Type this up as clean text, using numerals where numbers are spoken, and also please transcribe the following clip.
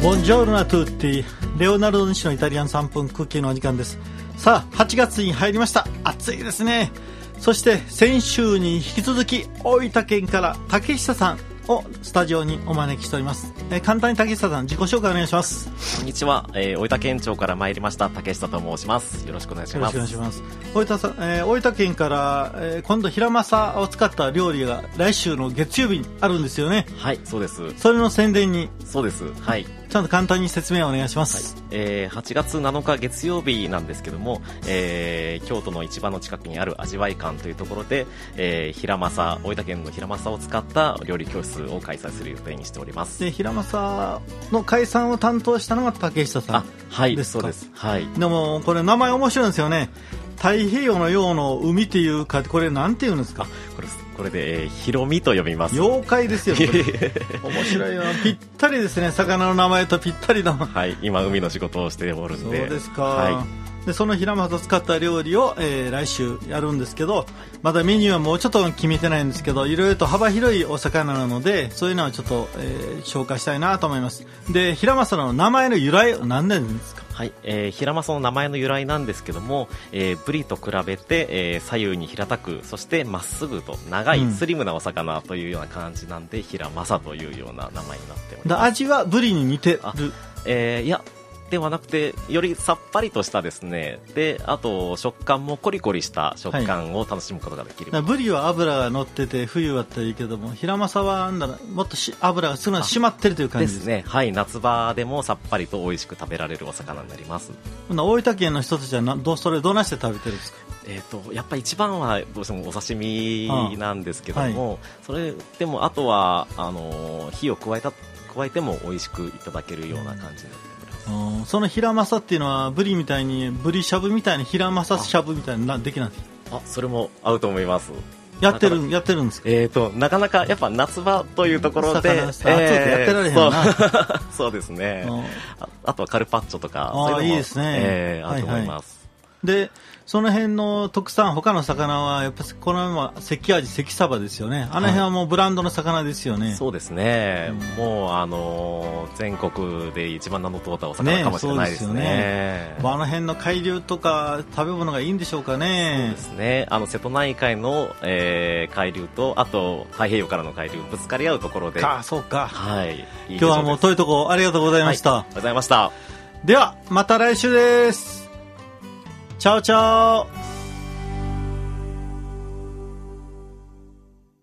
ボンジョールナトゥーティレオナルド西のイタリアン3分クッキーのお時間です。さあ8月に入りました。暑いですね。そして先週に引き続き大分県から竹下さんをスタジオにお招きしております。簡単に竹下さん自己紹介お願いします。 こんにちは、大分県庁から参りました竹下と申します。よろしくお願いします。 よろしくお願いします。大分さん、大分県から、今度ヒラマサを使った料理が来週の月曜日にあるんですよね。 はい、そうです。 それの宣伝に。 そうです。はい。 ちゃんと簡単に説明をお願いします。 はい、8月7日月曜日なんですけども、京都の市場の近くにある味わい館というところで、ヒラマサ、大分県のヒラマサを使った料理教室を開催する予定にしております。 でヒラマサの解散を担当したのが竹下さんですか？ はい、そうです。はい。 でもこれ名前面白いんですよね。太平洋の洋の海っていうか、これなんていうんですか？ これで、ヒロミと呼びます。 妖怪ですよ。面白いよ。ぴったりですね。魚の名前とぴったりの。 はい、今海の仕事をしておるんで。 そうですか。 はい。 でそのヒラマサを使った料理を、来週やるんですけど、まだメニューはもうちょっと決めてないんですけど、いろいろと幅広いお魚なので、そういうのはちょっと、紹介したいなと思います。でヒラマサの名前の由来は何なんですか？ はい、ヒラマサの名前の由来なんですけども、ブリと比べて、左右に平たく、そしてまっすぐと長いスリムなお魚というような感じなんで、ヒラマサというような名前になっております。 味はブリに似てる？ いやではなくて、よりさっぱりとしたですね。で、あと食感もコリコリした食感を楽しむことができる。 ブリは脂が乗ってて冬はったらいいけども、ヒラマサはもっと脂が締まってるという感じですね。はい、夏場でもさっぱりと美味しく食べられるお魚になります。 大分県の人たちはそれどうなして食べてるんですか？ やっぱり一番はどうしてもお刺身なんですけども、はい、それでもあとは火を加えても美味しくいただけるような感じになってます。 そのヒラマサっていうのはブリみたいにブリしゃぶみたいにヒラマサしゃぶみたいなできないんですか？ それも合うと思います。 やってるんですか？ なかなかやっぱ夏場というところで暑くてやってられへんな。 そうですね。あとはカルパッチョとかそういうのもいいですね。 合うと思います。 でその辺の特産他の魚はやっぱこのまま関アジ関サバですよね。あの辺はもうブランドの魚ですよね。はい、 そうですね、もう全国で一番名の通ったお魚かもしれないですね。 あの辺の海流とか食べ物がいいんでしょうかね。 そうですね。瀬戸内海の、海流とあと太平洋からの海流ぶつかり合うところで。 そうか。 はい。 今日はもう遠いとこありがとうございました。 はい、ありがとうございました。 ではまた来週です。チャオチャオ。